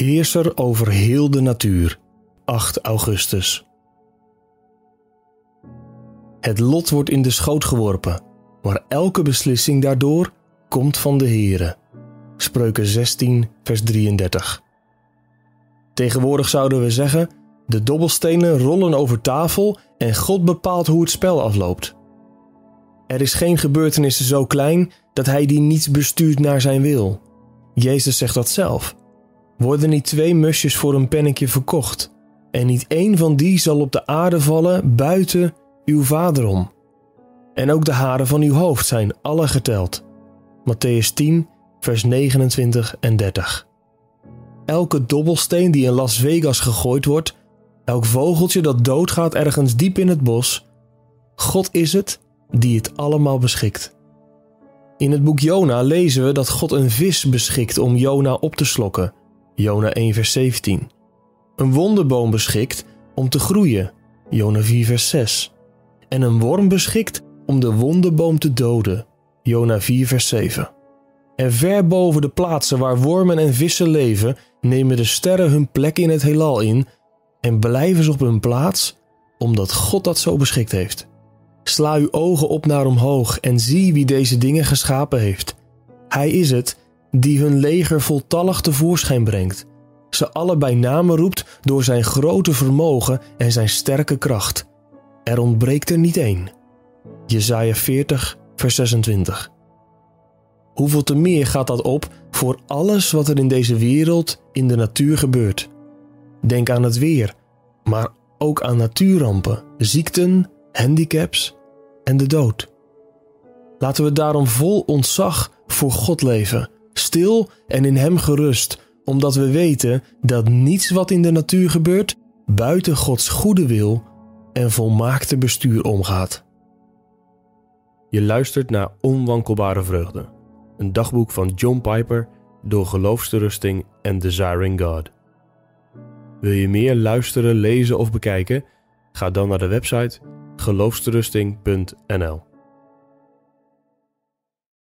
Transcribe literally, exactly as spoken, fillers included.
heerser over heel de natuur. acht augustus. Het lot wordt in de schoot geworpen, maar elke beslissing daardoor komt van de Heere. Spreuken zestien, vers drieëndertig. Tegenwoordig zouden we zeggen, de dobbelstenen rollen over tafel en God bepaalt hoe het spel afloopt. Er is geen gebeurtenis zo klein dat hij die niet bestuurt naar zijn wil. Jezus zegt dat zelf. Worden niet twee musjes voor een pennetje verkocht, en niet één van die zal op de aarde vallen buiten uw vader om. En ook de haren van uw hoofd zijn alle geteld. Mattheüs tien, vers negenentwintig en dertig. Elke dobbelsteen die in Las Vegas gegooid wordt, elk vogeltje dat doodgaat ergens diep in het bos, God is het die het allemaal beschikt. In het boek Jona lezen we dat God een vis beschikt om Jona op te slokken. Jona één, vers zeventien. Een wonderboom beschikt om te groeien. Jona vier, vers zes. En een worm beschikt om de wonderboom te doden. Jona vier, vers zeven. En ver boven de plaatsen waar wormen en vissen leven, nemen de sterren hun plek in het heelal in en blijven ze op hun plaats, omdat God dat zo beschikt heeft. Sla uw ogen op naar omhoog en zie wie deze dingen geschapen heeft. Hij is het die hun leger voltallig tevoorschijn brengt. Ze alle bij name roept door zijn grote vermogen en zijn sterke kracht. Er ontbreekt er niet één. Jesaja veertig, vers zesentwintig. Hoeveel te meer gaat dat op voor alles wat er in deze wereld in de natuur gebeurt. Denk aan het weer, maar ook aan natuurrampen, ziekten, handicaps en de dood. Laten we daarom vol ontzag voor God leven, stil en in hem gerust, omdat we weten dat niets wat in de natuur gebeurt buiten Gods goede wil en volmaakte bestuur omgaat. Je luistert naar Onwankelbare Vreugde, een dagboek van John Piper door Geloofsterusting en Desiring God. Wil je meer luisteren, lezen of bekijken? Ga dan naar de website geloofsterusting punt n l.